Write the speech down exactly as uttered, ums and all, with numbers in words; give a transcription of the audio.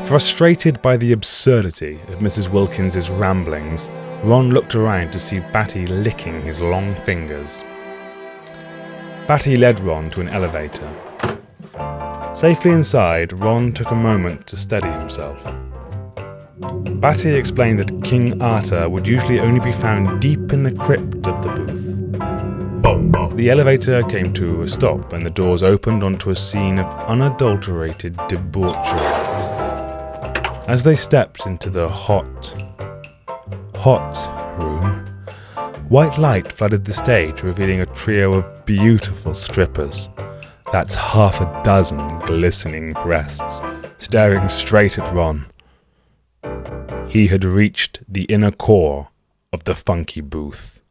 Frustrated by the absurdity of Missus Wilkins's ramblings, Ron looked around to see Batty licking his long fingers. Batty led Ron to an elevator. Safely inside, Ron took a moment to steady himself. Batty explained that King Arthur would usually only be found deep in the crypt of the booth. The elevator came to a stop and the doors opened onto a scene of unadulterated debauchery. As they stepped into the hot, hot room, white light flooded the stage, revealing a trio of beautiful strippers. That's half a dozen glistening breasts, staring straight at Ron. He had reached the inner core of the funky booth.